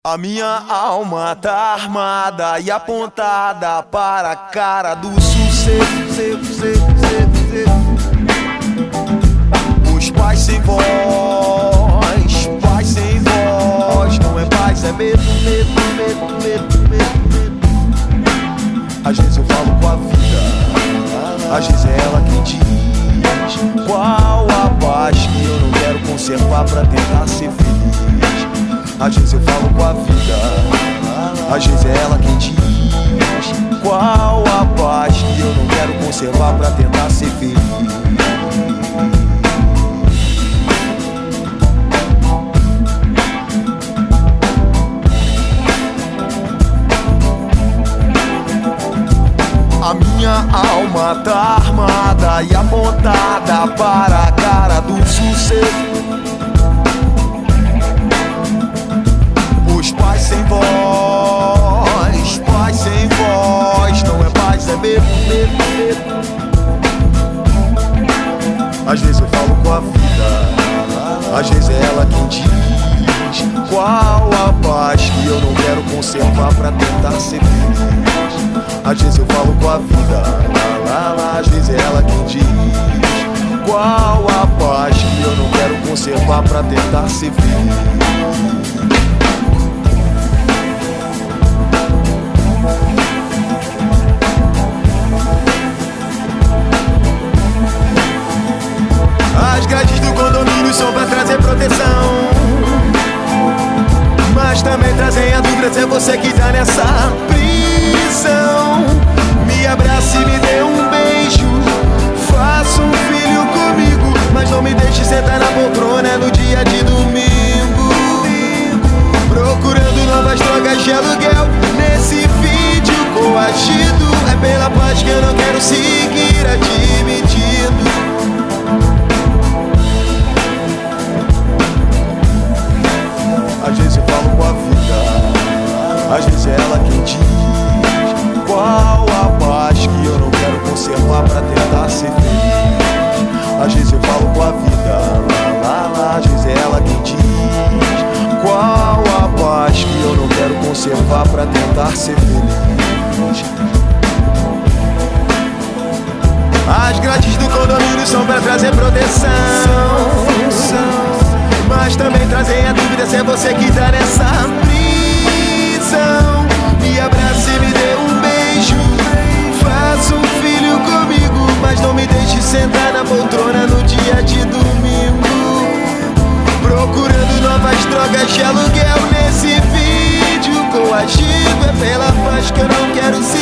A minha alma tá armada e apontada para a cara do sucesso. Os pais sem voz, paz sem voz. Não é paz, é medo, medo, medo, medo, medo. Às vezes eu falo com a vida, às vezes é ela quem diz qual a paz que eu não quero conservar pra tentar ser feliz. Às vezes eu falo com a vida, às vezes é ela quem diz qual a paz que eu não quero conservar pra tentar ser feliz. A minha alma tá armada e apontada para a cara do sucesso. Os pais sem voz, paz sem voz. Não é paz, é medo, medo, medo. Às vezes eu falo com a vida, às vezes é ela quem diz qual a paz que eu não quero conservar pra tentar ser feliz. Às vezes eu falo com a vida, às vezes é ela quem diz qual a paz que eu não quero conservar pra tentar ser feliz. As grades do condomínio são pra trazer proteção, mas também trazem a dúvida se é você que tá nessa prisão. Me abrace e me dê um beijo, faça um filho comigo, mas não me deixe sentar na poltrona no dia de domingo, procurando novas drogas de aluguel nesse vídeo coagido. É pela paz que eu não quero seguir admitindo. Às vezes eu falo com a vida, às vezes é ela quem diz qual a paz que eu não quero conservar pra tentar ser feliz. Às vezes eu falo com a vida, às vezes é ela quem diz qual a paz que eu não quero conservar pra tentar ser feliz. As grades do condomínio são pra trazer proteção, mas também trazem a dúvida se é você que tá nessa prisão. Me abrace e me dê um beijo, faça um filho comigo, mas não me deixe sentar na poltrona no dia de domingo, procurando novas drogas de aluguel nesse vídeo coagido. É pela paz que eu não quero seguir